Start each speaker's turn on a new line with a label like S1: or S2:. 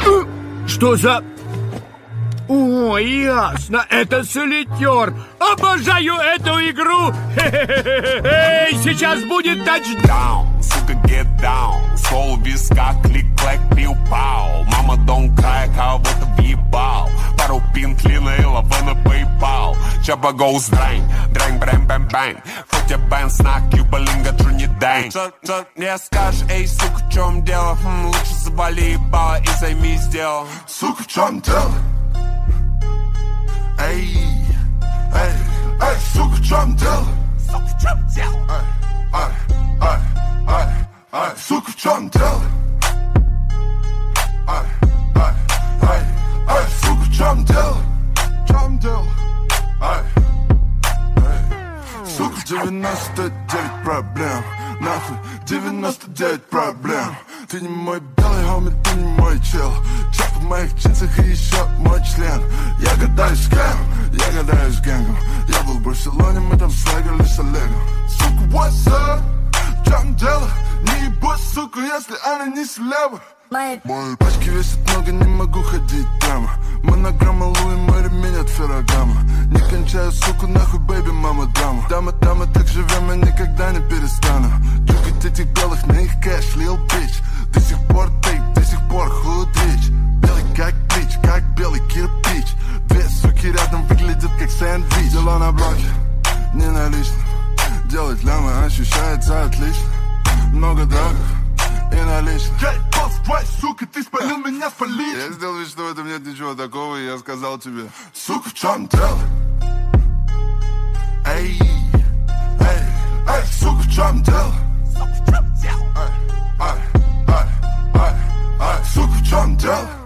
S1: Что за... О, ясно, это солитер. Обожаю эту игру. Эй, сейчас будет тачдаун.
S2: Сука, get down. Сол виска, клик-клэк, пиу-пау. Мама, don't cry, кого-то въебал. Пару пин, клина и лава на PayPal. Чаба goes дрэнь, дрэнь, брэм, бэм, бэнь. Фотя бэн, снак, юбалинга, тру не дэнь. Что мне скажешь, эй, сука, в чем дело? Лучше завали ебало и займись делом.
S3: Сука, в чем дело? Эй, эй, эй, сука, в чем дело?
S2: Сука, в чем дело?
S3: Ай, сука, в чем дело? Ай, сука, в чем дело? В чем дело? Сука, 99 проблем. Нахуй, 99 проблем. Ты не мой белый хоми, ты не мой чел. Чек в моих джинсах и еще мой член. Я гадаю с кем? Я гадаю с гэнгом. Я был в Барселоне, мы там слэгали с Олегом. Сука, what's up? В чем дело? Не ебать, сука, если она не слева. Мои пачки весят много, не могу ходить прямо. Монограмма Луи, мой ремень от Феррагама. Не кончаю, суку, нахуй, бэйби, мама, дама. Дама, так живем, я никогда не перестану. Дюкать этих белых, на их кэш, лил бич. До сих пор тейк, до сих пор худрич. Белый как плич, как белый кирпич. Две суки рядом выглядят как сэндвич. Дела на блоке, не налично. Делать лямы ощущается отлично. Много драгов и налично. Сука, ты спалил меня в полиции. Я сделал вид, что в этом нет ничего такого, и я сказал тебе: сука, в чем дело? Эй, эй, эй, сука, в чем дело?
S2: Сука, в чем дело?
S3: Ай, сука, в чем дело?